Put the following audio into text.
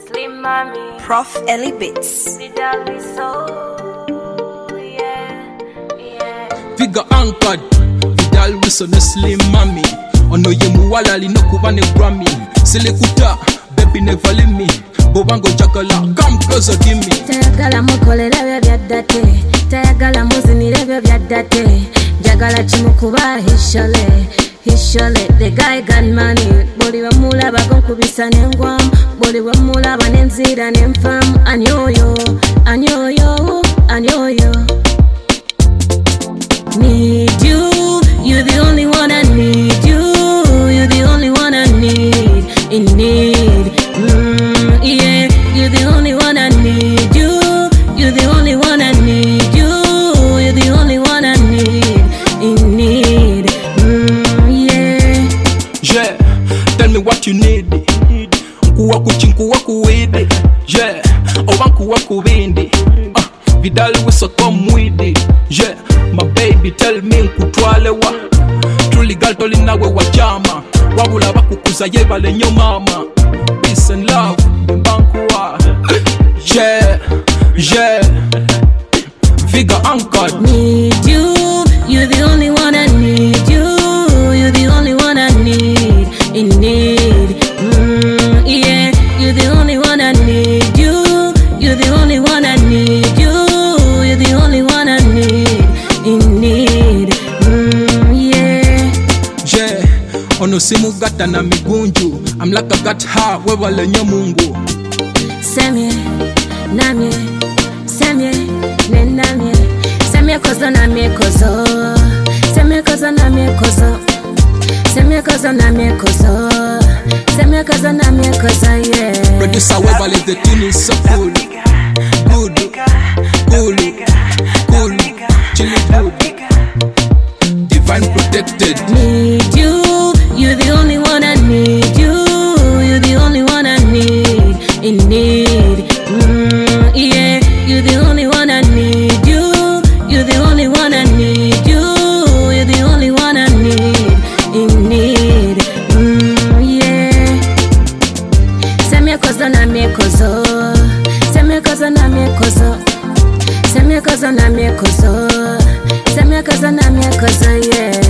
Slim Mommy, Prof Ellie Bits. Figure anchored, Vidal Wilson, Slim Mommy. Ono ye muwala lino kubane Grammy. Selekuta, baby never leave me. Bobango jakala, come closer give me. Tayagala mukolera bya byaddate, tayagala muzinire bya byaddate. Jagala chimukuba hishole, the guy got money. Boli wamulaba gonkubisa n'engwamu, boli wamulaba n'enzira n'enfamu. Anyoyo, need you, you're the only one I need. You're the only one I need, in need. Yeah, you're the only one I need. You're the only one I need. You're the only one I need, in need. Yeah. Yeah, tell me what you need. Nkuwa kuchinkuwa kuwede. Yeah, owankuwa kuwindi. Vidal Wilson come with it. Yeah, my baby tell me nkutwalewa. Truly girl toli nawe wajama. Wabula bakukuza yebale nyo mama. Peace and love, mbankuwa. Yeah, Figure anchored. Need you, you're the only one I need. You're the only one I need, in need. Yeah, you're the only one I need. You're the only one I need. You're the only one I need, in need. Yeah, ono simu gata na migunju. I'm like I got her, wewale nyo mungu. Semye, namye, semye, nenamye. Semye kozo namye kozo. Semye kozo namye kozo. Semye kozo namye kozo. Semye kozo namye kozo, yeah. Producer wewale, the tune is so cool. Good, chilly good. Divine protected. Need you, you're the only one I need. You're the only one I need, in need. Yeah, you're the only one I need. You're the only one I need. You're the only one I need, in need. Yeah. Semye kozo namye kozo. Semye kozo namye kozo. Semye kozo namye kozo. Semye kozo namye kozo, yeah.